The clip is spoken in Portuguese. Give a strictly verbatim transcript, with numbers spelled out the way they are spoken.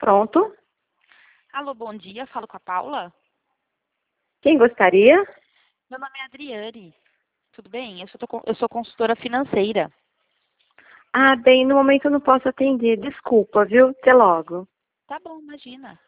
Pronto. Alô, bom dia. Falo com a Paula. Quem gostaria? Meu nome é Adriane. Tudo bem? Eu sou, eu sou consultora financeira. Ah, bem, no momento eu não posso atender. Desculpa, viu? Até logo. Tá bom, imagina.